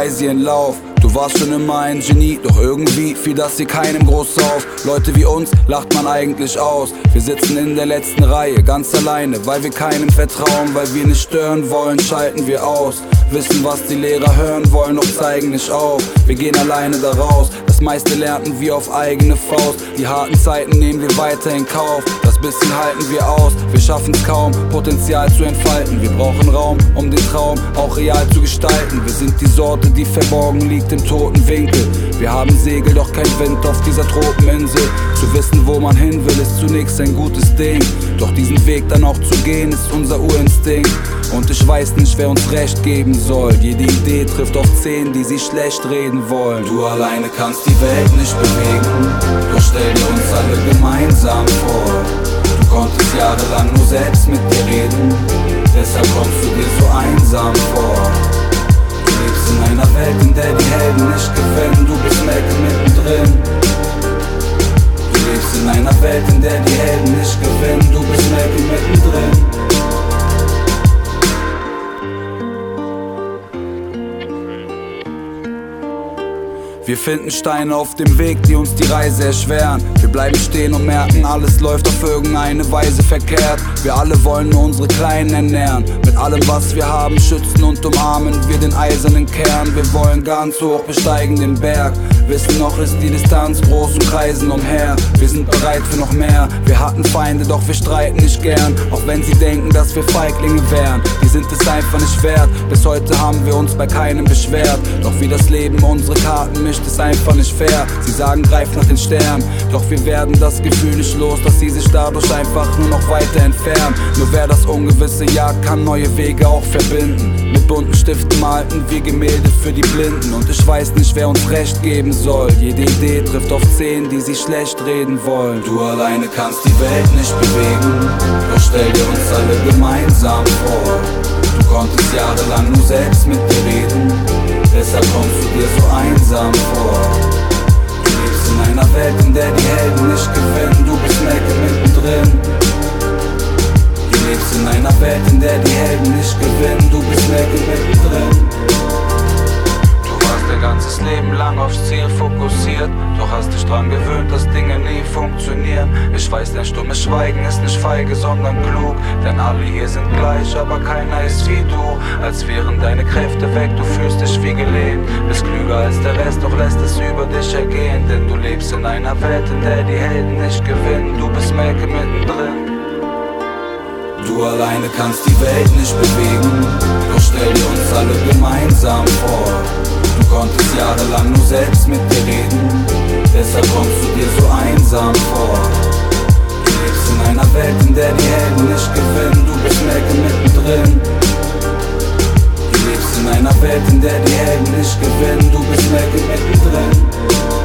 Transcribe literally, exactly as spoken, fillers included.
Reise ihren Lauf. Du warst schon immer ein Genie, doch irgendwie fiel das hier keinem groß auf. Leute wie uns lacht man eigentlich aus. Wir sitzen in der letzten Reihe, ganz alleine, weil wir keinem vertrauen. Weil wir nicht stören wollen, schalten wir aus. Wissen, was die Lehrer hören wollen, doch zeigen nicht auf. Wir gehen alleine da raus, das meiste lernten wir auf eigene Faust. Die harten Zeiten nehmen wir weiter in Kauf, das bisschen halten wir aus. Wir schaffen's kaum, Potenzial zu entfalten. Wir brauchen Raum, um den Traum auch real zu gestalten. Wir sind die Sorte, die verborgen liegt im toten Winkel. Wir haben Segel, doch kein Wind auf dieser Tropeninsel. Zu wissen, wo man hin will, ist zunächst ein gutes Ding. Doch diesen Weg dann auch zu gehen, ist unser Urinstinkt. Und ich weiß nicht, wer uns Recht geben soll. Jede Idee trifft auf zehn, die sie schlecht reden wollen. Du alleine kannst die Welt nicht bewegen, doch stell dir uns alle gemeinsam vor. Du konntest jahrelang nur selbst mit dir reden, deshalb kommst du dir so einsam vor. Du lebst in einer Welt, in der die Helden nicht gewinnen, du bist Malcolm mittendrin. Du lebst in einer Welt, in der die Helden nicht gewinnen, du bist Malcolm mittendrin. Wir finden Steine auf dem Weg, die uns die Reise erschweren. Wir bleiben stehen und merken, alles läuft auf irgendeine Weise verkehrt. Wir alle wollen nur unsere Kleinen ernähren. Mit allem, was wir haben, schützen und umarmen wir den eisernen Kern. Wir wollen ganz hoch besteigen den Berg. Wissen noch ist die Distanz groß und kreisen umher. Wir sind bereit für noch mehr. Wir hatten Feinde, doch wir streiten nicht gern. Auch wenn sie denken, dass wir Feiglinge wären. Die sind es einfach nicht wert. Bis heute haben wir uns bei keinem beschwert. Doch wie das Leben unsere Karten mischt, ist einfach nicht fair. Sie sagen, greif nach den Sternen, doch wir werden das Gefühl nicht los, dass sie sich dadurch einfach nur noch weiter entfernen. Nur wer das Ungewisse jagt, kann neue Wege auch verbinden. Mit bunten Stiften malten wir Gemälde für die Blinden. Und ich weiß nicht, wer uns Recht geben soll. Jede Idee trifft auf zehn, die sie schlecht reden wollen. Du alleine kannst die Welt nicht bewegen, doch stell dir uns alle gemeinsam vor. Du konntest jahrelang nur selbst mit dir reden, deshalb kommst du dir so einsam vor. Du lebst in einer Welt, in der die Helden nicht gewinnen, du bist Malcolm mittendrin. Du lebst in einer Welt, in der die Helden nicht gewinnen, du bist Malcolm mittendrin. Du warst dein ganzes Leben lang aufs Ziel fokussiert, doch hast dich dran gewöhnt, dass Dinge nie funktionieren. Ich weiß, dein stummes Schweigen ist nicht feige, sondern klug. Denn alle hier sind gleich, aber keiner ist wie du. Als wären deine Kräfte weg, du fühlst dich wie gelähmt. Bist klüger als der Rest, doch lässt es über dich ergehen. Denn du lebst in einer Welt, in der die Helden nicht gewinnen. Du bist Malcolm mittendrin. Du alleine kannst die Welt nicht bewegen, doch stell dir uns alle gemeinsam vor. Du konntest jahrelang nur selbst mit dir reden, deshalb kommst du dir so einsam vor. Du lebst in einer Welt, in der die Helden nicht gewinnen, du bist Malcolm mittendrin. Du lebst in einer Welt, in der die Helden nicht gewinnen, du bist Malcolm mittendrin.